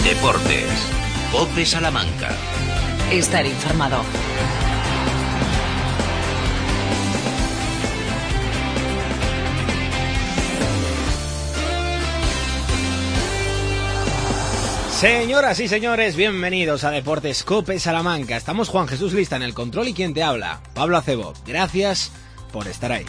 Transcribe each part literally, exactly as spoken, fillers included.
Deportes. COPE Salamanca. Estar informado. Señoras y señores, bienvenidos a Deportes COPE Salamanca. Estamos Juan Jesús Lista en el control y quien te habla, Pablo Acebo. Gracias por estar ahí.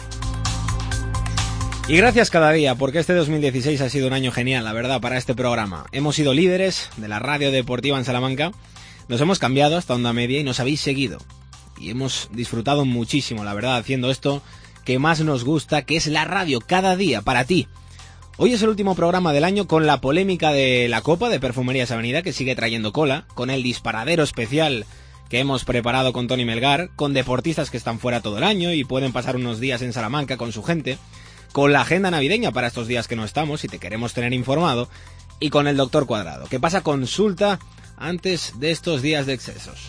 Y gracias cada día, porque este dos mil dieciséis ha sido un año genial, la verdad, para este programa. Hemos sido líderes de la radio deportiva en Salamanca, nos hemos cambiado hasta Onda Media y nos habéis seguido. Y hemos disfrutado muchísimo, la verdad, haciendo esto que más nos gusta, que es la radio, cada día, para ti. Hoy es el último programa del año con la polémica de la Copa de Perfumerías Avenida, que sigue trayendo cola, con el disparadero especial que hemos preparado con Tony Melgar, con deportistas que están fuera todo el año y pueden pasar unos días en Salamanca con su gente, con la agenda navideña para estos días que no estamos y te queremos tener informado, y con el doctor Cuadrado, que pasa consulta antes de estos días de excesos.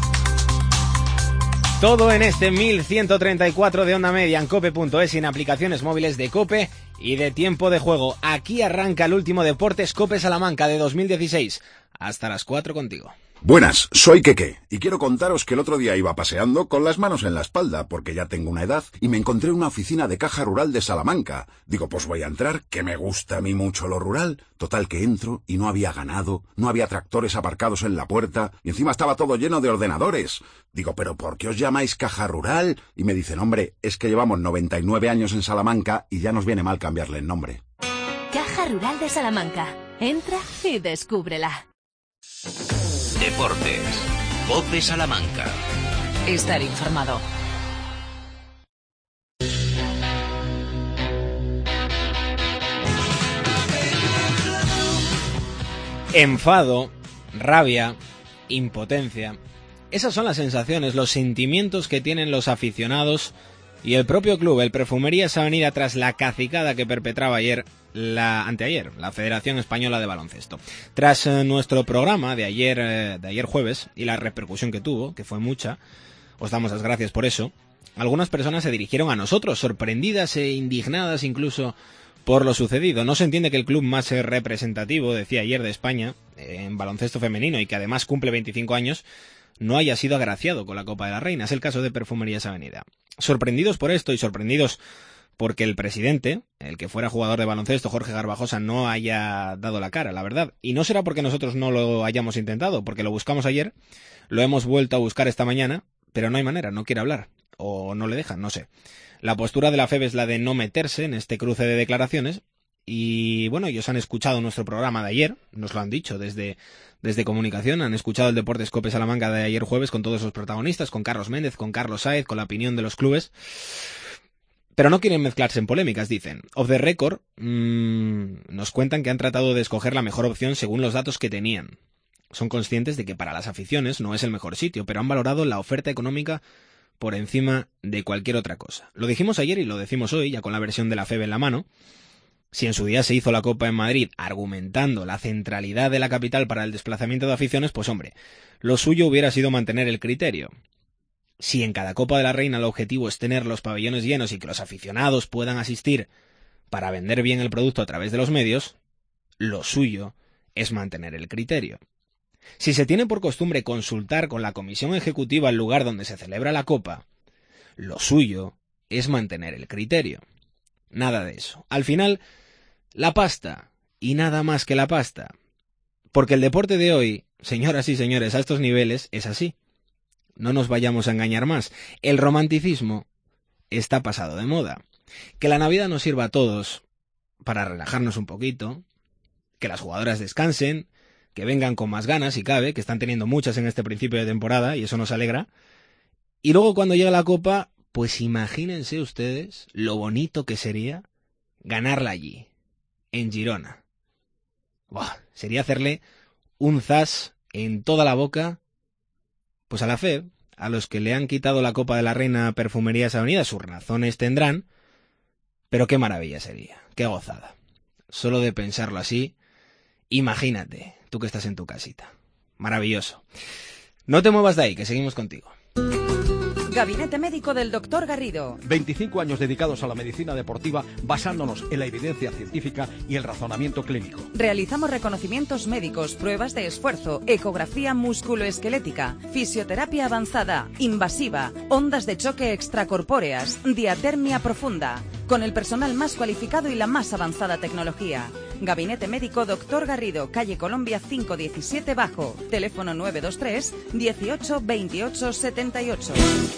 Todo en este mil ciento treinta y cuatro de Onda Media en cope punto es y en aplicaciones móviles de COPE y de Tiempo de Juego. Aquí arranca el último Deportes COPE Salamanca de dos mil dieciséis. Hasta las cuatro contigo. Buenas, soy Keke y quiero contaros que el otro día iba paseando con las manos en la espalda porque ya tengo una edad y me encontré una oficina de Caja Rural de Salamanca. Digo, pues voy a entrar, que me gusta a mí mucho lo rural. Total que entro y no había ganado, no había tractores aparcados en la puerta y encima estaba todo lleno de ordenadores. Digo, ¿pero por qué os llamáis Caja Rural? Y me dicen, hombre, es que llevamos noventa y nueve años en Salamanca y ya nos viene mal cambiarle el nombre. Caja Rural de Salamanca. Entra y descúbrela. Deportes. COPE Salamanca. Estar informado. Enfado, rabia, impotencia. Esas son las sensaciones, los sentimientos que tienen los aficionados y el propio club, el Perfumerías Avenida, tras la cacicada que perpetraba ayer, la anteayer, la Federación Española de Baloncesto. Tras eh, nuestro programa de ayer, eh, de ayer jueves y la repercusión que tuvo, que fue mucha, os damos las gracias por eso, algunas personas se dirigieron a nosotros, sorprendidas e indignadas incluso por lo sucedido. No se entiende que el club más eh, representativo, decía ayer, de España, eh, en baloncesto femenino y que además cumple veinticinco años, no haya sido agraciado con la Copa de la Reina. Es el caso de Perfumerías Avenida. Sorprendidos por esto y sorprendidos porque el presidente, el que fuera jugador de baloncesto, Jorge Garbajosa, no haya dado la cara, la verdad. Y no será porque nosotros no lo hayamos intentado, porque lo buscamos ayer, lo hemos vuelto a buscar esta mañana, pero no hay manera, no quiere hablar, o no le dejan, no sé. La postura de la F E B es la de no meterse en este cruce de declaraciones, y bueno, ellos han escuchado nuestro programa de ayer, nos lo han dicho desde, desde comunicación, han escuchado el Deportes COPE Salamanca de ayer jueves con todos sus protagonistas, con Carlos Méndez, con Carlos Sáez, con la opinión de los clubes. Pero no quieren mezclarse en polémicas, dicen. Off the record, mmm, nos cuentan que han tratado de escoger la mejor opción según los datos que tenían. Son conscientes de que para las aficiones no es el mejor sitio, pero han valorado la oferta económica por encima de cualquier otra cosa. Lo dijimos ayer y lo decimos hoy, ya con la versión de la F E B en la mano. Si en su día se hizo la Copa en Madrid argumentando la centralidad de la capital para el desplazamiento de aficiones, pues hombre, lo suyo hubiera sido mantener el criterio. Si en cada Copa de la Reina el objetivo es tener los pabellones llenos y que los aficionados puedan asistir para vender bien el producto a través de los medios, lo suyo es mantener el criterio. Si se tiene por costumbre consultar con la comisión ejecutiva el lugar donde se celebra la Copa, lo suyo es mantener el criterio. Nada de eso. Al final, la pasta, y nada más que la pasta. Porque el deporte de hoy, señoras y señores, a estos niveles es así. No nos vayamos a engañar más. El romanticismo está pasado de moda. Que la Navidad nos sirva a todos para relajarnos un poquito, que las jugadoras descansen, que vengan con más ganas si cabe, que están teniendo muchas en este principio de temporada y eso nos alegra. Y luego cuando llegue la Copa, pues imagínense ustedes lo bonito que sería ganarla allí, en Girona. Buah, sería hacerle un zas en toda la boca pues a la F E B, a los que le han quitado la Copa de la Reina a Perfumerías Avenida. Sus razones tendrán, pero qué maravilla sería, qué gozada. Solo de pensarlo así, imagínate, tú que estás en tu casita. Maravilloso. No te muevas de ahí, que seguimos contigo. Gabinete médico del doctor Garrido. veinticinco años dedicados a la medicina deportiva basándonos en la evidencia científica y el razonamiento clínico. Realizamos reconocimientos médicos, pruebas de esfuerzo, ecografía musculoesquelética, fisioterapia avanzada, invasiva, ondas de choque extracorpóreas, diatermia profunda, con el personal más cualificado y la más avanzada tecnología. Gabinete médico doctor Garrido, calle Colombia cinco diecisiete Bajo, teléfono nueve dos tres, dieciocho, veintiocho, setenta y ocho.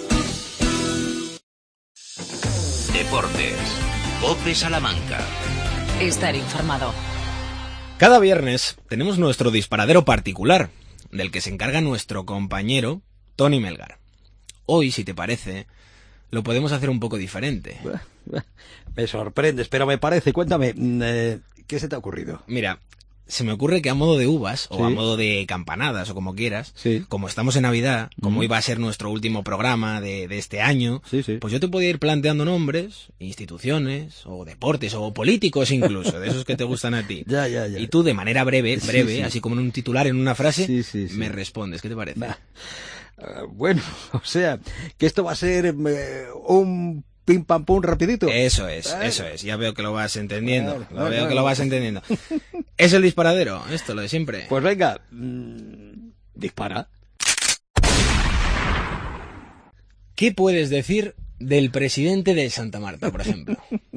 Deportes. COPE Salamanca. Estar informado. Cada viernes tenemos nuestro disparadero particular, del que se encarga nuestro compañero Tony Melgar. Hoy, si te parece, lo podemos hacer un poco diferente. Me sorprendes, pero me parece, cuéntame, eh, ¿qué se te ha ocurrido? Mira, se me ocurre que a modo de uvas, o ¿Sí? a modo de campanadas, o como quieras, Sí. como estamos en Navidad, como Mm. iba a ser nuestro último programa de, de este año, Sí, sí. pues yo te podía ir planteando nombres, instituciones, o deportes, o políticos incluso, de esos que te gustan a ti. Ya, ya, ya. Y tú, de manera breve, Sí, breve, sí. así como en un titular, en una frase, Sí, sí, sí. me respondes. ¿Qué te parece? Bah. Uh, bueno, o sea, que esto va a ser eh, un pim pam pum rapidito. Eso es, Claro. eso es. Ya veo que lo vas entendiendo. Claro, lo claro, veo que claro. lo vas entendiendo. Es el disparadero, esto, lo de siempre. Pues venga, mmm, dispara. ¿Qué puedes decir del presidente de Santa Marta, por ejemplo?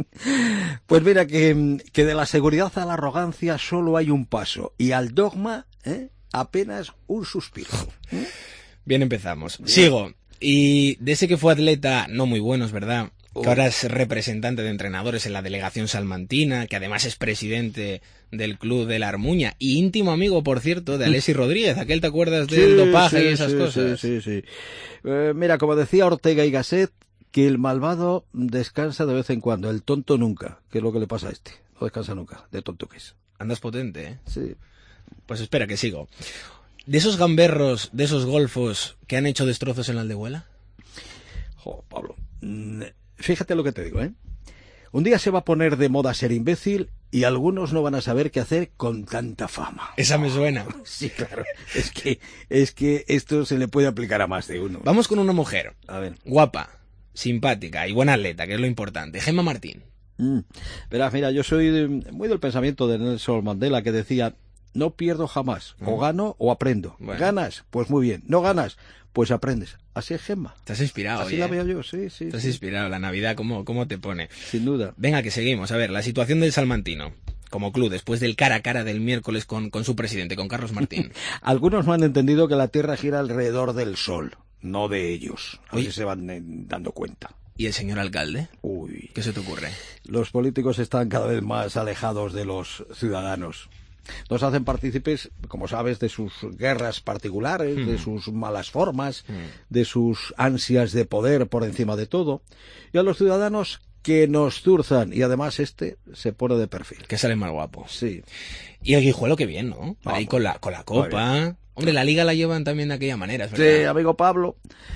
Pues mira, que, que de la seguridad a la arrogancia solo hay un paso, y al dogma, ¿eh? apenas un suspiro. ¿eh? Bien, empezamos. Sigo. Y de ese que fue atleta, no muy bueno, es verdad, Oh. que ahora es representante de entrenadores en la delegación salmantina, que además es presidente del club de la Armuña, y íntimo amigo, por cierto, de Alessi Rodríguez. ¿Aquel te acuerdas del Sí, dopaje sí, y esas sí, cosas? Sí, sí, sí. Eh, mira, como decía Ortega y Gasset, que el malvado descansa de vez en cuando, el tonto nunca, que es lo que le pasa a este. No descansa nunca, de tonto que es. Andas potente, ¿eh? Sí. Pues espera, que sigo. ¿De esos gamberros, de esos golfos que han hecho destrozos en la Aldehuela? Jo, Pablo, mm, fíjate lo que te digo, ¿eh? Un día se va a poner de moda ser imbécil y algunos no van a saber qué hacer con tanta fama. Esa me suena. Sí, claro. Es que, es que esto se le puede aplicar a más de uno. Vamos con una mujer. A ver. Guapa, simpática y buena atleta, que es lo importante. Gemma Martín. Mm. Verás, mira, yo soy de- muy del pensamiento de Nelson Mandela, que decía: no pierdo jamás, o gano o aprendo. Bueno. ¿Ganas? Pues muy bien. ¿No ganas? Pues aprendes. Así es Gemma. Te has inspirado, Así oye, la ¿eh? veo yo, sí, sí. Te has sí. inspirado. La Navidad, ¿cómo, cómo te pone? Sin duda. Venga, que seguimos. A ver, la situación del Salmantino. Como club, después del cara a cara del miércoles con, con su presidente, con Carlos Martín. Algunos no han entendido que la Tierra gira alrededor del Sol, no de ellos. A ver Oye. si se van eh, dando cuenta. ¿Y el señor alcalde? Uy. ¿Qué se te ocurre? Los políticos están cada vez más alejados de los ciudadanos. Nos hacen partícipes, como sabes, de sus guerras particulares, Mm. de sus malas formas, Mm. de sus ansias de poder por encima de todo, y a los ciudadanos que nos zurzan, y además este se pone de perfil. Que sale más guapo. Sí. Y el Guijuelo, que bien, ¿no? Ahí Vamos. con la, con la Muy copa. Hombre, la liga la llevan también de aquella manera, es Sí, verdad. amigo Pablo,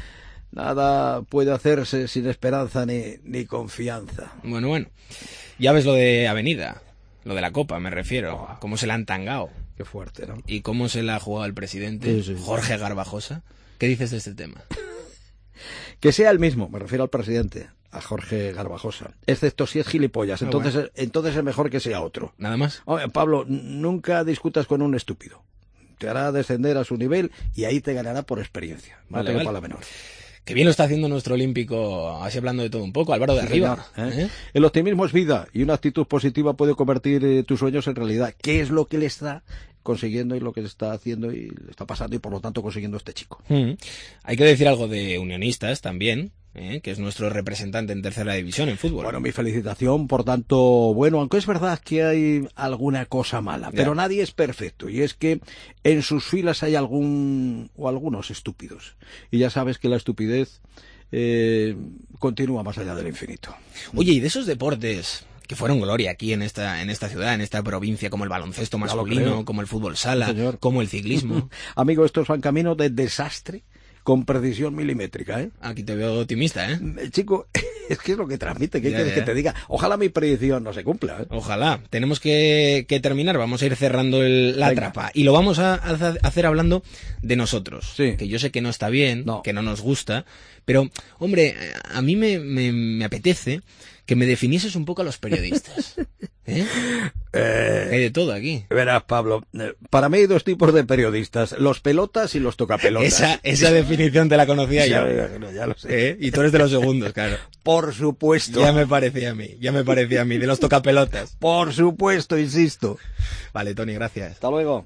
nada puede hacerse sin esperanza ni, ni confianza. Bueno, bueno. Ya ves lo de Avenida. Lo de la copa, me refiero. Cómo se la han tangado. Qué fuerte, ¿no? Y cómo se la ha jugado el presidente, Sí, sí, sí. Jorge Garbajosa. ¿Qué dices de este tema? Que sea el mismo, me refiero al presidente, a Jorge Garbajosa, excepto si es gilipollas, Ah, entonces, bueno. entonces es mejor que sea otro. ¿Nada más? Oye, Pablo, n- nunca discutas con un estúpido. Te hará descender a su nivel y ahí te ganará por experiencia. No Vale, tengo vale. para la menor. Que bien lo está haciendo nuestro olímpico, así hablando de todo un poco, Álvaro de Sí, Arriba. señor, ¿eh? ¿Eh? El optimismo es vida y una actitud positiva puede convertir eh, tus sueños en realidad. ¿Qué es lo que le está consiguiendo y lo que le está haciendo y le está pasando y por lo tanto consiguiendo este chico? Mm. Hay que decir algo de Unionistas también, ¿eh? Que es nuestro representante en tercera división en fútbol. Bueno, mi felicitación, por tanto, bueno, aunque es verdad que hay alguna cosa mala, Ya. pero nadie es perfecto, y es que en sus filas hay algún o algunos estúpidos, y ya sabes que la estupidez eh, continúa más allá del infinito. Oye, y de esos deportes que fueron gloria aquí en esta, en esta ciudad, en esta provincia, como el baloncesto Ya lo masculino, creo. como el fútbol sala, Sí, señor. como el ciclismo. Amigo, estos van camino de desastre con precisión milimétrica, ¿eh? Aquí te veo optimista, ¿eh? Eh, Chico, es que es lo que transmite, ¿qué Ya, quieres ya. que te diga? Ojalá mi predicción no se cumpla, ¿eh? Ojalá. Tenemos que, que terminar, vamos a ir cerrando el- la Venga. trapa. Y lo vamos a, a hacer hablando de nosotros. Sí. Que yo sé que no está bien, No. que no nos gusta, pero, hombre, a mí me, me, me apetece que me definieses un poco a los periodistas. ¿Eh? Eh, Hay de todo aquí. Verás, Pablo, eh, para mí hay dos tipos de periodistas, los pelotas y los tocapelotas. Esa, esa definición te la conocía Ya, yo. ya, ya, ya lo sé. ¿Eh? Y tú eres de los segundos, claro. Por supuesto. Ya me parecía a mí, ya me parecía a mí, de los tocapelotas. Por supuesto, insisto. Vale, Tony, gracias. Hasta luego.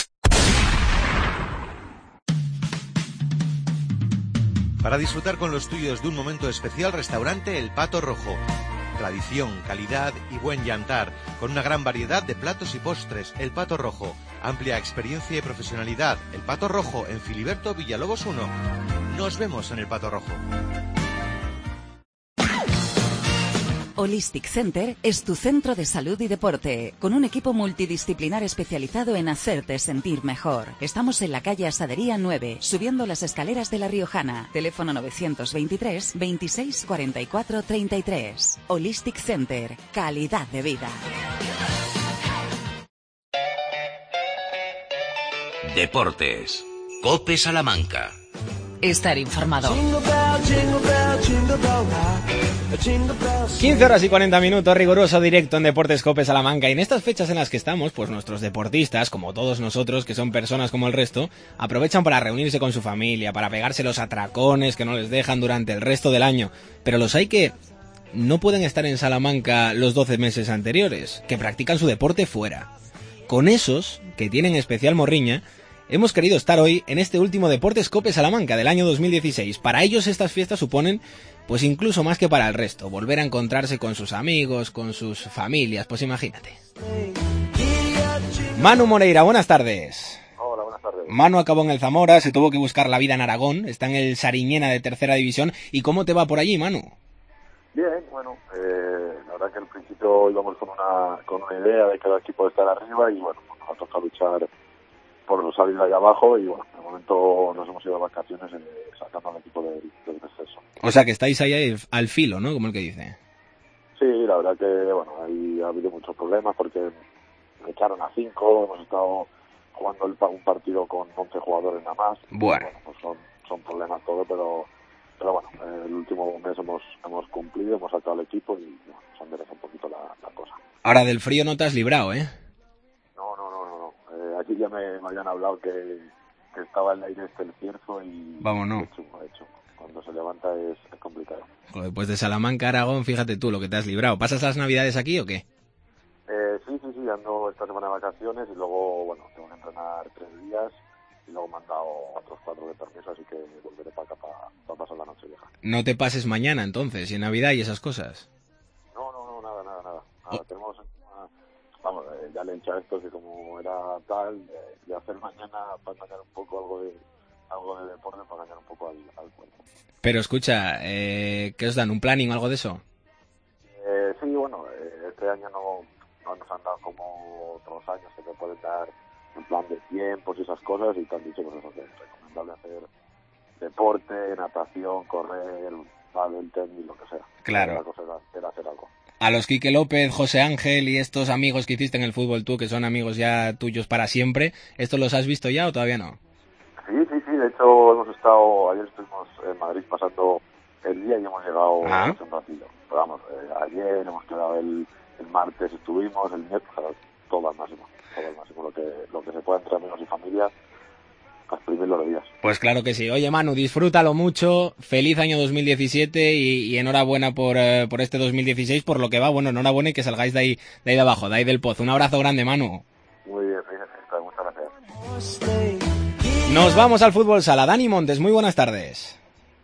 Para disfrutar con los tuyos de un momento especial, restaurante El Pato Rojo. Tradición, calidad y buen yantar, con una gran variedad de platos y postres. El Pato Rojo, amplia experiencia y profesionalidad. El Pato Rojo, en Filiberto Villalobos uno. Nos vemos en El Pato Rojo. Holistic Center es tu centro de salud y deporte, con un equipo multidisciplinar especializado en hacerte sentir mejor. Estamos en la calle Asadería nueve, subiendo las escaleras de La Riojana. Teléfono novecientos veintitrés, veintiséis, cuarenta y cuatro, treinta y tres. Holistic Center, calidad de vida. Deportes. COPE Salamanca. Estar informado. quince horas y cuarenta minutos, riguroso directo en Deportes COPE Salamanca. Y en estas fechas en las que estamos, pues nuestros deportistas, como todos nosotros, que son personas como el resto, aprovechan para reunirse con su familia, para pegarse los atracones que no les dejan durante el resto del año. Pero los hay que no pueden estar en Salamanca los doce meses anteriores, que practican su deporte fuera. Con esos, que tienen especial morriña, hemos querido estar hoy en este último Deportes COPE Salamanca del año dos mil dieciséis. Para ellos estas fiestas suponen, pues incluso más que para el resto, volver a encontrarse con sus amigos, con sus familias, pues imagínate. Manu Moreira, buenas tardes. Hola, buenas tardes. Manu acabó en el Zamora, se tuvo que buscar la vida en Aragón, está en el Sariñena de tercera división. ¿Y cómo te va por allí, Manu? Bien, bueno, eh, la verdad que al principio íbamos con una con una idea de que el equipo estar arriba y bueno, nos ha tocado luchar por salir de ahí abajo y bueno, de momento nos hemos ido de vacaciones eh, sacando al equipo del, del descenso. O sea que estáis ahí al, al filo, ¿no? Como el que dice. Sí, la verdad que bueno, ahí ha habido muchos problemas porque me echaron a cinco, hemos estado jugando el, un partido con once jugadores nada más. Bueno. bueno pues son, son problemas todo, pero pero bueno, eh, el último mes hemos hemos cumplido, hemos sacado al equipo y bueno, se endereza un poquito la, la cosa. Ahora del frío no te has librado, ¿eh? No, no, no, no, no. Eh, aquí ya me, me habían hablado que, que estaba el aire este el cierzo y... Vámonos. De hecho, de hecho, cuando se levanta es, es complicado. Joder, pues de Salamanca a Aragón, fíjate tú lo que te has librado. ¿Pasas las navidades aquí o qué? Eh, sí, sí, sí, ando esta semana de vacaciones y luego, bueno, tengo que entrenar tres días y luego me han dado otros cuatro de permiso, así que volveré para acá para, para pasar la noche vieja. No te pases mañana entonces, y en Navidad y esas cosas. No, no, no, nada, nada, nada. nada. Tenemos... Vamos, eh, ya le he dicho a esto que como era tal, eh, de hacer mañana para engañar un poco algo de algo de deporte, para engañar un poco al, al cuerpo. Pero escucha, eh, ¿qué os dan? ¿Un planning o algo de eso? Eh, sí, bueno, eh, este año no, no nos han dado como otros años que te pueden dar en plan de tiempos y esas cosas y te han dicho pues eso, que es recomendable hacer deporte, natación, correr, pádel, tenis, lo que sea. Claro. La cosa era, era hacer algo. A los Quique López, José Ángel y estos amigos que hiciste en el fútbol tú, que son amigos ya tuyos para siempre, ¿estos los has visto ya o todavía no? Sí, sí, sí, de hecho hemos estado, ayer estuvimos en Madrid pasando el día y hemos llegado ¿Ah? hace un ratillo. Pero vamos, eh, ayer hemos quedado el, el martes, estuvimos, el miércoles, todo al máximo, todo al máximo, lo que, lo que se pueda entre amigos y familia, a exprimir los días. Pues claro que sí. Oye, Manu, disfrútalo mucho, feliz año dos mil diecisiete y, y enhorabuena por, eh, por este dos mil dieciséis, por lo que va, bueno, enhorabuena y que salgáis de ahí, de ahí de abajo, de ahí del pozo. Un abrazo grande, Manu. Muy bien, feliz fiesta, muchas gracias. Nos vamos al fútbol sala. Dani Montes, muy buenas tardes.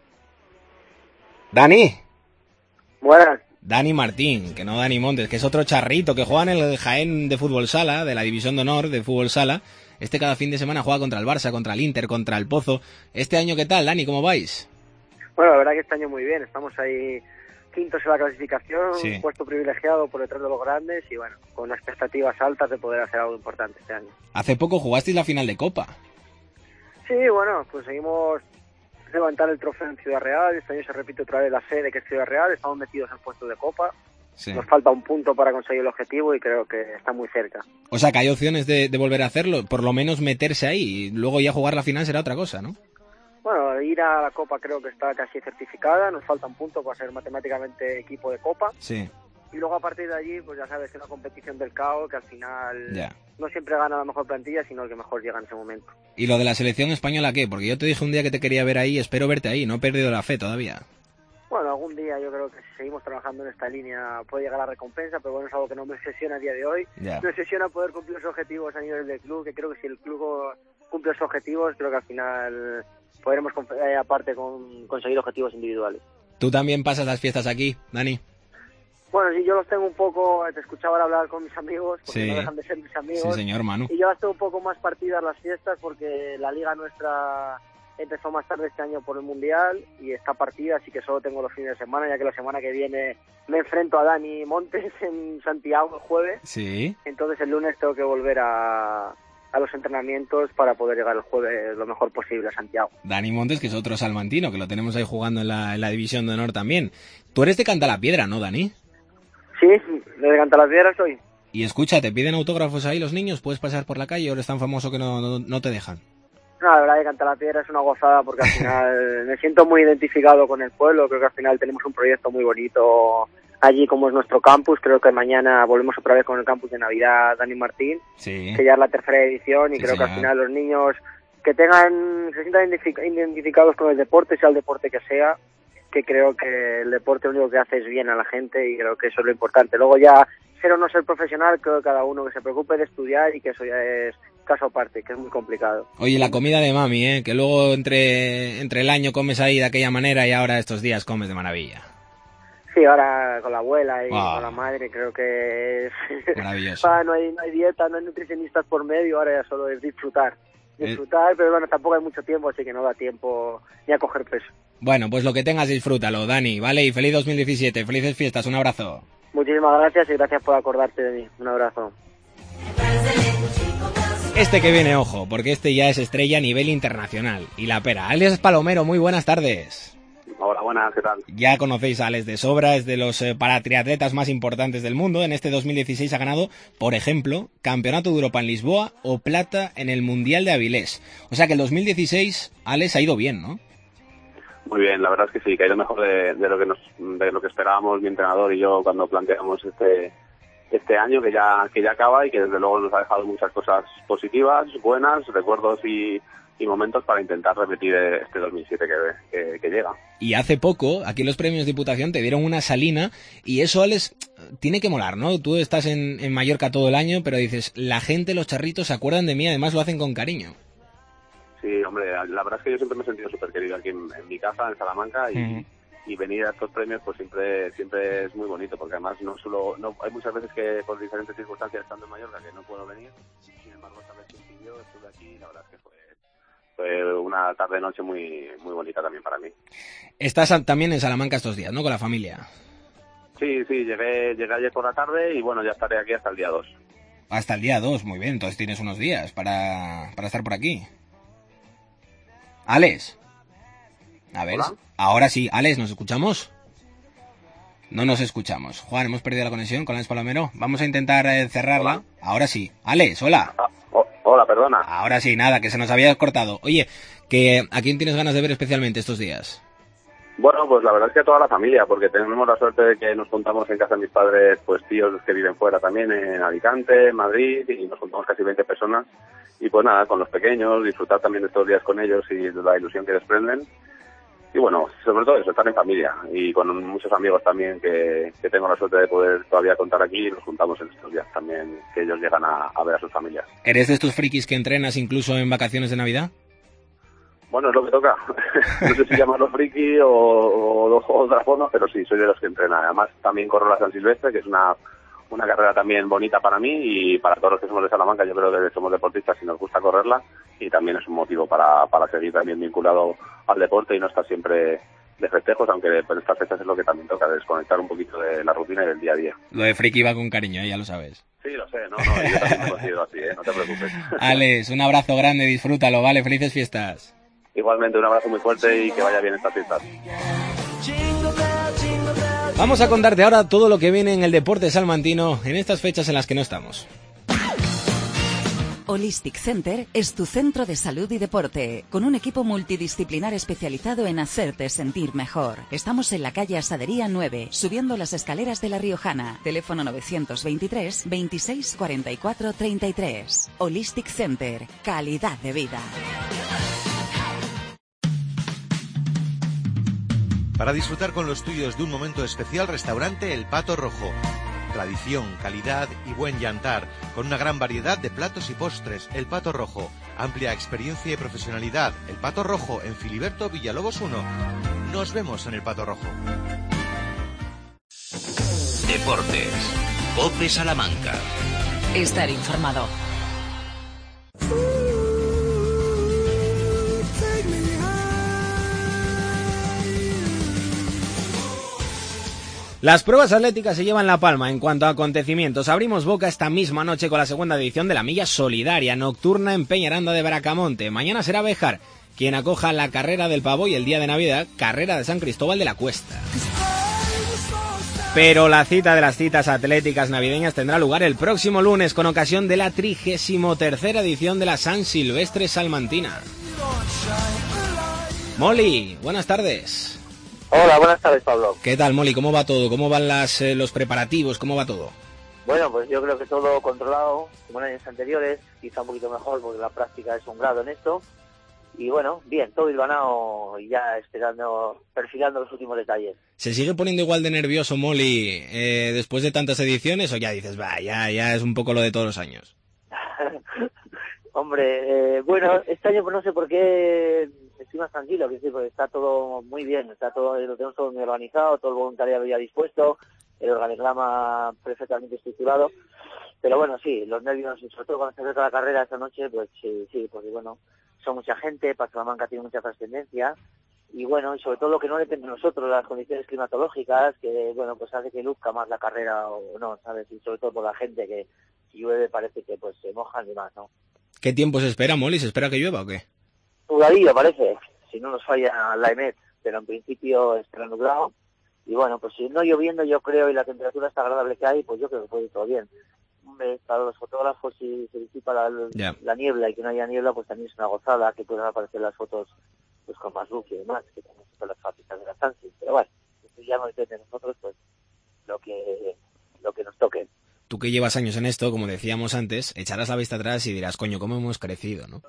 Dani. Buenas. Dani Martín, que no Dani Montes, que es otro charrito que juega en el Jaén de fútbol sala, de la división de honor de fútbol sala. Este cada fin de semana juega contra el Barça, contra el Inter, contra el Pozo. ¿Este año qué tal, Dani? ¿Cómo vais? Bueno, la verdad que este año muy bien. Estamos ahí quintos en la clasificación, Sí. un puesto privilegiado por detrás de los grandes y bueno, con expectativas altas de poder hacer algo importante este año. Hace poco jugasteis la final de Copa. Sí, bueno, conseguimos levantar el trofeo en Ciudad Real. Este año se repite otra vez la sede, que es Ciudad Real. Estamos metidos en puestos de Copa. Sí. Nos falta un punto para conseguir el objetivo y creo que está muy cerca. O sea, que hay opciones de, de volver a hacerlo, por lo menos meterse ahí, y luego ya jugar la final será otra cosa, ¿no? Bueno, ir a la Copa creo que está casi certificada, nos falta un punto para ser matemáticamente equipo de Copa. Sí. Y luego a partir de allí, pues ya sabes que es una competición del caos, que al final ya. no siempre gana la mejor plantilla, sino el que mejor llega en ese momento. ¿Y lo de la selección española qué? Porque yo te dije un día que te quería ver ahí, espero verte ahí, no he perdido la fe todavía. Bueno, algún día yo creo que si seguimos trabajando en esta línea puede llegar la recompensa, pero bueno, es algo que no me obsesiona a día de hoy. Ya. Me obsesiona poder cumplir los objetivos a nivel del club, que creo que si el club cumple los objetivos, creo que al final podremos eh, aparte con, conseguir objetivos individuales. ¿Tú también pasas las fiestas aquí, Dani? Bueno, sí, yo los tengo un poco, te escuchaba ahora hablar con mis amigos, porque sí. no dejan de ser mis amigos. Sí, señor, Manu. Y yo las tengo un poco más partidas las fiestas porque la liga nuestra empezó más tarde este año por el Mundial y está partida, así que solo tengo los fines de semana, ya que la semana que viene me enfrento a Dani Montes en Santiago el jueves. Sí. Entonces el lunes tengo que volver a, a los entrenamientos para poder llegar el jueves lo mejor posible a Santiago. Dani Montes, que es otro salmantino, que lo tenemos ahí jugando en la, en la División de Honor también. Tú eres de Cantalapiedra, ¿no, Dani? Sí, de Cantalapiedra soy. Y escucha, ¿te piden autógrafos ahí los niños? ¿Puedes pasar por la calle o eres tan famoso que no, no, no te dejan? No, la verdad que Cantalapiedra es una gozada porque al final me siento muy identificado con el pueblo. Creo que al final tenemos un proyecto muy bonito allí como es nuestro campus. Creo que mañana volvemos otra vez con el campus de Navidad Dani Martín, sí. que ya es la tercera edición y sí, creo señor. que al final los niños que tengan, se sientan identificados con el deporte, sea el deporte que sea, que creo que el deporte lo único que hace es bien a la gente y creo que eso es lo importante. Luego ya ser o no ser profesional, creo que cada uno que se preocupe de estudiar y que eso ya es caso aparte, que es muy complicado. Oye, la comida de mami, ¿eh? Que luego entre, entre el año comes ahí de aquella manera y ahora estos días comes de maravilla. Sí, ahora con la abuela y wow. con la madre creo que es... Maravilloso. ah, no, hay, no hay dieta, no hay nutricionistas por medio, ahora ya solo es disfrutar. Disfrutar, eh... pero bueno, tampoco hay mucho tiempo, así que no da tiempo ni a coger peso. Bueno, pues lo que tengas, disfrútalo, Dani, ¿vale? Y feliz dos mil diecisiete, felices fiestas, un abrazo. Muchísimas gracias y gracias por acordarte de mí. Un abrazo. Este que viene, ojo, porque este ya es estrella a nivel internacional. Y la pera. Alex Palomero, muy buenas tardes. Hola, buenas, ¿qué tal? Ya conocéis a Alex de sobra, es de los eh, paratriatletas más importantes del mundo. En este dos mil dieciséis ha ganado, por ejemplo, Campeonato de Europa en Lisboa o plata en el Mundial de Avilés. O sea que el dos mil dieciséis, Alex, ha ido bien, ¿no? Muy bien, la verdad es que sí, que ha ido mejor de, de lo que nos, de lo que esperábamos mi entrenador y yo cuando planteamos este este año que ya que ya acaba y que desde luego nos ha dejado muchas cosas positivas, buenas, recuerdos y, y momentos para intentar repetir este dos mil siete que, que, que llega. Y hace poco, aquí en los premios Diputación te dieron una salina y eso, Alex, tiene que molar, ¿no? Tú estás en, en Mallorca todo el año, pero dices, la gente, los charritos se acuerdan de mí, además lo hacen con cariño. Sí, hombre, la verdad es que yo siempre me he sentido súper querido aquí en, en mi casa, en Salamanca, y, uh-huh. y venir a estos premios pues siempre siempre es muy bonito, porque además no solo no hay muchas veces que por diferentes circunstancias estando en Mallorca que no puedo venir, sin embargo esta vez coincidió, estuve aquí y la verdad es que fue, fue una tarde-noche muy muy bonita también para mí. Estás también en Salamanca estos días, ¿no? Con la familia. Sí, sí, llegué, llegué ayer por la tarde y bueno, ya estaré aquí hasta el día dos. Hasta el día dos, muy bien, entonces tienes unos días para, para estar por aquí. Alex. A ver, ¿Hola? Ahora sí. Alex, ¿nos escuchamos? No nos escuchamos. Juan, hemos perdido la conexión con Alex Palomero. Vamos a intentar eh, cerrarla. Hola. Ahora sí. Alex, hola. Ah, oh, hola, perdona. Ahora sí, nada, que se nos había cortado. Oye, que ¿a quién tienes ganas de ver especialmente estos días? Bueno, pues la verdad es que a toda la familia, porque tenemos la suerte de que nos juntamos en casa de mis padres, pues tíos que viven fuera también, en Alicante, en Madrid, y nos juntamos casi veinte personas. Y pues nada, con los pequeños, disfrutar también de estos días con ellos y de la ilusión que desprenden. Y bueno, sobre todo eso, estar en familia y con muchos amigos también que, que tengo la suerte de poder todavía contar aquí y nos juntamos en estos días también, que ellos llegan a, a ver a sus familias. ¿Eres de estos frikis que entrenas incluso en vacaciones de Navidad? Bueno, es lo que toca. No sé si llamarlo friki o, o, o otra forma, pero sí, soy de los que entrenan. Además, también corro la San Silvestre, que es una... una carrera también bonita para mí y para todos los que somos de Salamanca. Yo creo que somos deportistas y nos gusta correrla y también es un motivo para, para seguir también vinculado al deporte y no estar siempre de festejos, aunque por estas fechas es lo que también toca, desconectar un poquito de la rutina y del día a día. Lo de friki va con cariño, ¿eh? Ya lo sabes. Sí, lo sé, no, no, yo también me considero así, ¿eh? No te preocupes. Alex, un abrazo grande, disfrútalo, ¿vale? Felices fiestas. Igualmente, un abrazo muy fuerte y que vaya bien esta fiesta. Vamos a contarte ahora todo lo que viene en el deporte salmantino en estas fechas en las que no estamos. Holistic Center es tu centro de salud y deporte, con un equipo multidisciplinar especializado en hacerte sentir mejor. Estamos en la calle Asadería nueve, subiendo las escaleras de La Riojana. Teléfono novecientos veintitrés, veintiséis, cuarenta y cuatro, treinta y tres. Holistic Center, calidad de vida. Para disfrutar con los tuyos de un momento especial, restaurante El Pato Rojo. Tradición, calidad y buen yantar, con una gran variedad de platos y postres. El Pato Rojo, amplia experiencia y profesionalidad. El Pato Rojo, en Filiberto Villalobos uno. Nos vemos en El Pato Rojo. Deportes. COPE Salamanca. Estar informado. Las pruebas atléticas se llevan la palma en cuanto a acontecimientos. Abrimos boca esta misma noche con la segunda edición de la Milla Solidaria Nocturna en Peñaranda de Bracamonte. Mañana será Béjar quien acoja la carrera del Pavo y el día de Navidad, carrera de San Cristóbal de la Cuesta. Pero la cita de las citas atléticas navideñas tendrá lugar el próximo lunes con ocasión de la trigésimo tercera edición de la San Silvestre Salmantina. Molly, buenas tardes. Hola, buenas tardes, Pablo. ¿Qué tal, Molly? ¿Cómo va todo? ¿Cómo van las, eh, los preparativos? ¿Cómo va todo? Bueno, pues yo creo que todo controlado, como en años anteriores, quizá un poquito mejor porque la práctica es un grado en esto. Y bueno, bien, todo hilvanado y ya esperando, perfilando los últimos detalles. ¿Se sigue poniendo igual de nervioso, Molly, eh, después de tantas ediciones o ya dices, va, ya, ya es un poco lo de todos los años? Hombre, eh, bueno, este año pues no sé por qué estoy más tranquilo, que sí, porque está todo muy bien, está todo, lo tenemos todo muy organizado, todo el voluntariado ya dispuesto, el organigrama perfectamente estructurado, pero bueno, sí, los nervios, sobre todo cuando se acerca la carrera esta noche, pues sí, sí, porque bueno, son mucha gente, para Salamanca tiene mucha trascendencia, y bueno, y sobre todo lo que no depende de nosotros, las condiciones climatológicas, que bueno, pues hace que luzca más la carrera o no, ¿sabes? Y sobre todo por la gente que si llueve parece que pues se mojan y más, ¿no? ¿Qué tiempo se espera, Molly? ¿Se espera que llueva o qué? Nubladillo parece, si no nos falla la EMET, pero en principio estará nublado. Y bueno, pues si no lloviendo yo creo y la temperatura está agradable que hay, pues yo creo que puede ir todo bien. Hombre, para los fotógrafos si se disipa la, yeah. la niebla y que no haya niebla, pues también es una gozada, que puedan aparecer las fotos pues con más luz y demás, que también son las fábricas de la Sansi. Pero bueno, esto ya no depende de nosotros, pues lo que, lo que nos toque. Tú que llevas años en esto, como decíamos antes, echarás la vista atrás y dirás, coño, cómo hemos crecido, ¿no?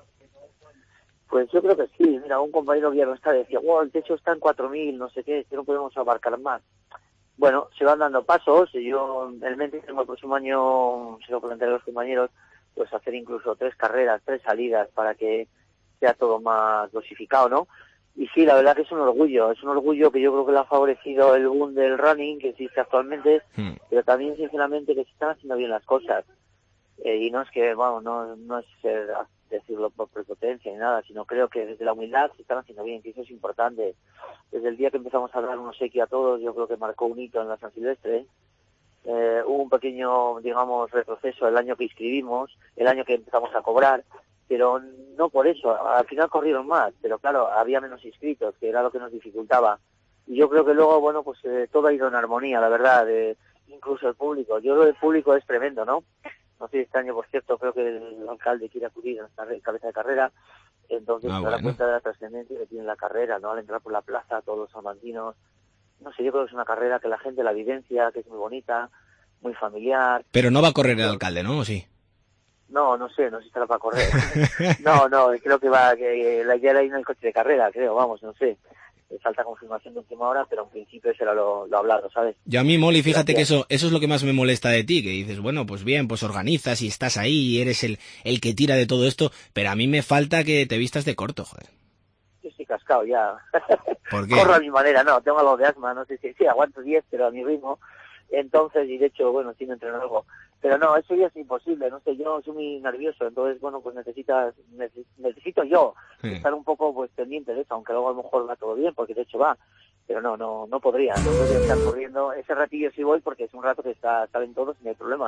Pues yo creo que sí. Mira, un compañero que ya no está decía, wow, el techo está en cuatro mil, no sé qué, que no podemos abarcar más. Bueno, se van dando pasos, y yo en mente tengo el próximo año, se lo plantearé a los compañeros, pues hacer incluso tres carreras, tres salidas, para que sea todo más dosificado, ¿no? Y sí, la verdad que es un orgullo, es un orgullo que yo creo que le ha favorecido el boom del running que existe actualmente, hmm. pero también sinceramente que se están haciendo bien las cosas. Eh, y no es que, bueno, no, no es eh, decirlo por prepotencia ni nada, sino creo que desde la humildad se están haciendo bien, que eso es importante. Desde el día que empezamos a dar un obsequio a todos, yo creo que marcó un hito en la San Silvestre. Eh, hubo un pequeño, digamos, retroceso el año que inscribimos, el año que empezamos a cobrar, pero no por eso, al final corrieron más, pero claro, había menos inscritos, que era lo que nos dificultaba. Y yo creo que luego, bueno, pues eh, todo ha ido en armonía, la verdad, eh, incluso el público. Yo creo que el público es tremendo, ¿no? No sé, este año, por cierto, creo que el alcalde quiere acudir a esta cabeza de carrera, entonces ah, se bueno. da cuenta de la trascendencia que tiene la carrera, ¿no? Al entrar por la plaza, todos los salmantinos, no sé, yo creo que es una carrera que la gente la vivencia, que es muy bonita, muy familiar. Pero no va a correr el alcalde, ¿no? ¿O sí? No, no sé, no sé si estará para correr. No, no, creo que va, que la idea era ir en el coche de carrera, creo, vamos, no sé. Falta confirmación de última hora, pero en principio será lo, lo hablado, ¿sabes? Yo a mí, Molly, fíjate Gracias. que eso eso es lo que más me molesta de ti, que dices, bueno, pues bien, pues organizas y estás ahí y eres el, el que tira de todo esto, pero a mí me falta que te vistas de corto, joder. Yo estoy cascado ya. ¿Por qué? Corro a mi manera, no, tengo algo de asma, no sé si, sí, aguanto diez, pero a mi ritmo. Entonces, y de hecho, bueno, sí me entreno algo. Pero no, eso ya es imposible, no sé, yo soy muy nervioso, entonces, bueno, pues necesitas, neces, necesito yo sí. estar un poco, pues, pendiente de eso, aunque luego a lo mejor va todo bien, porque de hecho va, pero no, no, no podría, no podría estar corriendo, ese ratillo sí voy porque es un rato que está, saben todos, no hay problema,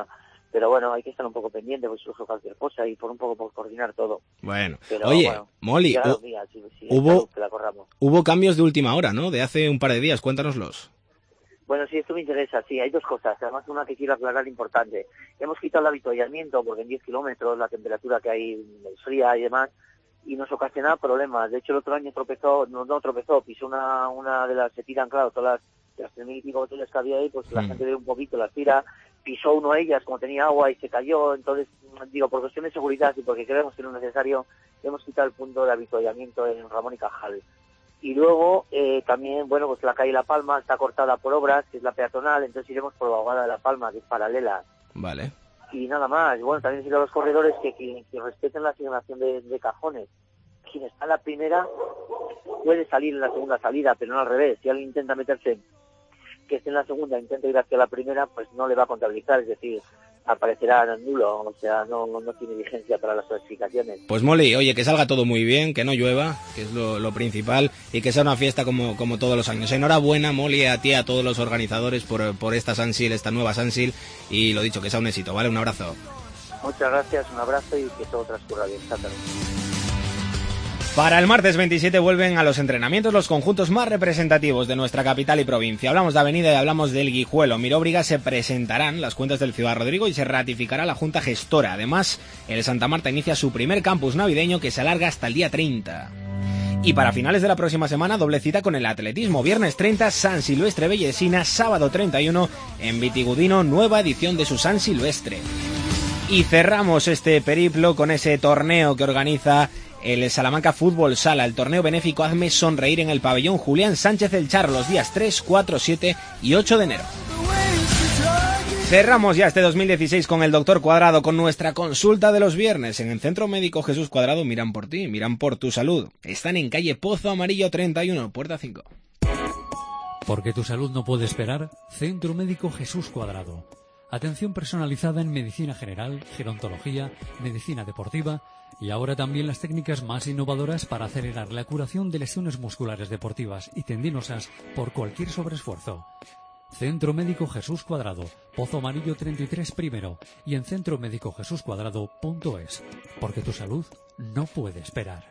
pero bueno, hay que estar un poco pendiente, pues surge cualquier cosa y por un poco por coordinar todo. Bueno, pero, oye, bueno, Molly, hu- días, sí, sí, hubo, que la corramos. hubo cambios de última hora, ¿no? De hace un par de días, cuéntanoslos. Bueno, sí, esto me interesa, sí, hay dos cosas, además una que quiero aclarar importante. Hemos quitado el avituallamiento porque en diez kilómetros la temperatura que hay es fría y demás, y nos ocasiona problemas. De hecho, el otro año tropezó, no, no tropezó, pisó una, una de las, se tiran, claro, todas las, de las tres mil y pico botellas que había ahí, pues la Mm. gente ve un poquito, las tira, pisó uno de ellas como tenía agua y se cayó. Entonces, digo, por cuestión de seguridad y porque creemos que no es necesario, hemos quitado el punto de avituallamiento en Ramón y Cajal. Y luego, eh, también, bueno, pues la calle La Palma está cortada por obras, que es la peatonal, entonces iremos por la Aguada de La Palma, que es paralela. Vale. Y nada más. Bueno, también decirle a los corredores que, que, que respeten la asignación de, de cajones. Quien está en la primera puede salir en la segunda salida, pero no al revés. Si alguien intenta meterse, que esté en la segunda, intenta ir hacia la primera, pues no le va a contabilizar, es decir, aparecerá nulo, o sea, no, no tiene vigencia para las clasificaciones. Pues Molly, oye, que salga todo muy bien, que no llueva, que es lo, lo principal, y que sea una fiesta como, como todos los años. Enhorabuena, Molly, a ti, a todos los organizadores por, por esta Sansil, esta nueva Sansil, y lo dicho, que sea un éxito, ¿vale? Un abrazo. Muchas gracias, un abrazo y que todo transcurra bien. Hasta luego. Para el martes veintisiete vuelven a los entrenamientos los conjuntos más representativos de nuestra capital y provincia. Hablamos de Avenida y hablamos del Guijuelo. Miróbriga se presentarán las cuentas del Ciudad Rodrigo y se ratificará la Junta Gestora. Además, el Santa Marta inicia su primer campus navideño que se alarga hasta el día treinta. Y para finales de la próxima semana, doble cita con el atletismo. Viernes treinta, San Silvestre Bellesina. Sábado treinta y uno, en Vitigudino, nueva edición de su San Silvestre. Y cerramos este periplo con ese torneo que organiza el Salamanca Fútbol Sala, el torneo benéfico Hazme Sonreír en el pabellón Julián Sánchez El Charro, los días tres, cuatro, siete y ocho de enero. Cerramos ya este dos mil dieciséis con el Doctor Cuadrado, con nuestra consulta de los viernes. En el Centro Médico Jesús Cuadrado miran por ti, miran por tu salud. Están en calle Pozo Amarillo treinta y uno, puerta cinco. Porque tu salud no puede esperar, Centro Médico Jesús Cuadrado. Atención personalizada en medicina general, gerontología, medicina deportiva y ahora también las técnicas más innovadoras para acelerar la curación de lesiones musculares deportivas y tendinosas por cualquier sobreesfuerzo. Centro Médico Jesús Cuadrado, Pozo Amarillo treinta y tres primero y en centro médico jesús cuadrado punto es, porque tu salud no puede esperar.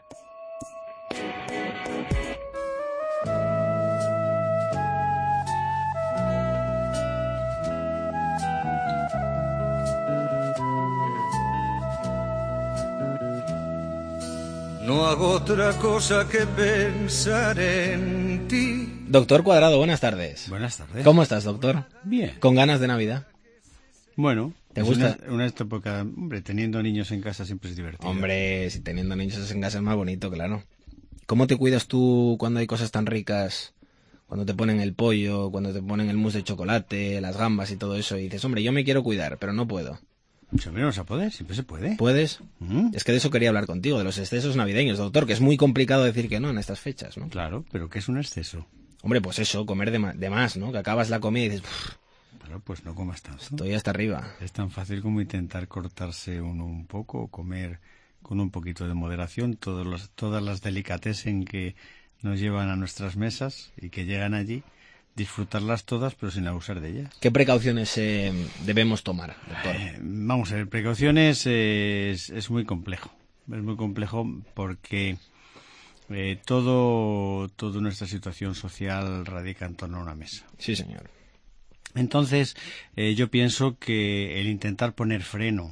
No hago otra cosa que pensar en ti. Doctor Cuadrado, buenas tardes. Buenas tardes. ¿Cómo estás, doctor? Bien. ¿Con ganas de Navidad? Bueno, ¿te es gusta? Una, una época, hombre, teniendo niños en casa siempre es divertido. Hombre, si teniendo niños en casa es más bonito, claro. ¿Cómo te cuidas tú cuando hay cosas tan ricas? Cuando te ponen el pollo, cuando te ponen el mousse de chocolate, las gambas y todo eso, y dices, hombre, yo me quiero cuidar, pero no puedo. Siempre no se puede, siempre se puede. ¿Puedes? ¿Mm? Es que de eso quería hablar contigo, de los excesos navideños, doctor, que es muy complicado decir que no en estas fechas, ¿no? Claro, pero ¿qué es un exceso? Hombre, pues eso, comer de, ma- de más, ¿no? Que acabas la comida y dices, Claro, pues no comas tanto. Estoy hasta arriba. Es tan fácil como intentar cortarse uno un poco o comer con un poquito de moderación todos los, todas las delicatessen que nos llevan a nuestras mesas y que llegan allí, disfrutarlas todas pero sin abusar de ellas. ¿Qué precauciones eh, debemos tomar, doctor? Eh, vamos a ver, precauciones eh, es, es muy complejo. Es muy complejo porque eh, todo, toda nuestra situación social radica en torno a una mesa. Sí, señor. Entonces, eh, yo pienso que el intentar poner freno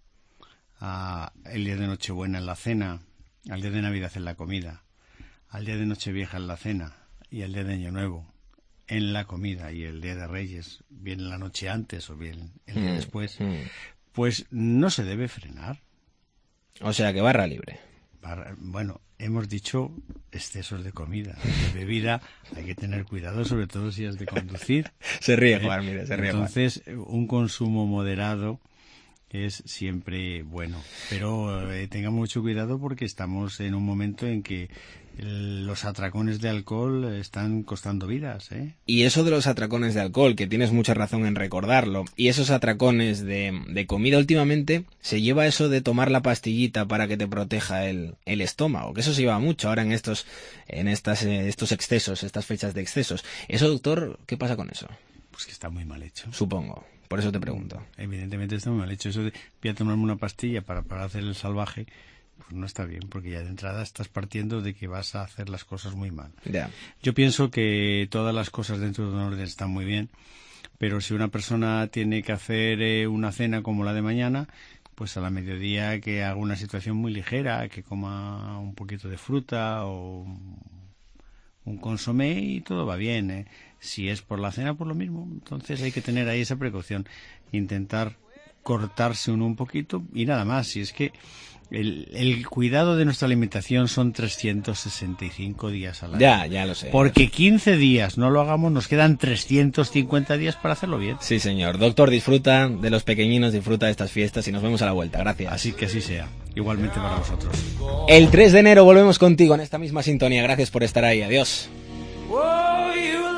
a el día de Nochebuena en la cena, al día de Navidad en la comida, al día de Nochevieja en la cena y al día de Año Nuevo en la comida y el día de Reyes, bien la noche antes o bien el día Mm, después, mm. pues no se debe frenar. O sea, que barra libre. Barra- bueno, hemos dicho excesos de comida, de bebida, hay que tener cuidado, sobre todo si has de conducir. Se ríe, ¿Eh? Juan, mire, se ríe, Juan. Entonces, un consumo moderado es siempre bueno, pero eh, tenga mucho cuidado porque estamos en un momento en que el- los atracones de alcohol están costando vidas, ¿eh? Y eso de los atracones de alcohol, que tienes mucha razón en recordarlo, y esos atracones de, de comida últimamente, se lleva eso de tomar la pastillita para que te proteja el, el estómago, que eso se lleva mucho ahora en estos, en estas, eh, estos excesos, estas fechas de excesos. Eso, doctor, ¿qué pasa con eso? Pues que está muy mal hecho. Supongo. Por eso te pregunto. Evidentemente está muy mal hecho. Eso de voy a tomarme una pastilla para, para hacer el salvaje, pues no está bien, porque ya de entrada estás partiendo de que vas a hacer las cosas muy mal. Ya. Yo pienso que todas las cosas dentro de un orden están muy bien, pero si una persona tiene que hacer eh, una cena como la de mañana, pues a la mediodía que haga una situación muy ligera, que coma un poquito de fruta o un consomé y todo va bien, ¿eh? Si es por la cena, por lo mismo. Entonces hay que tener ahí esa precaución, intentar cortarse uno un poquito y nada más. Si es que el, el cuidado de nuestra alimentación son trescientos sesenta y cinco días al año. Ya, ya lo sé. Porque quince días no lo hagamos, nos quedan trescientos cincuenta días para hacerlo bien. Sí, señor. Doctor, disfruta de los pequeñinos, disfruta de estas fiestas y nos vemos a la vuelta. Gracias. Así que así sea. Igualmente para vosotros. El tres de enero volvemos contigo en esta misma sintonía. Gracias por estar ahí. Adiós. Oh, you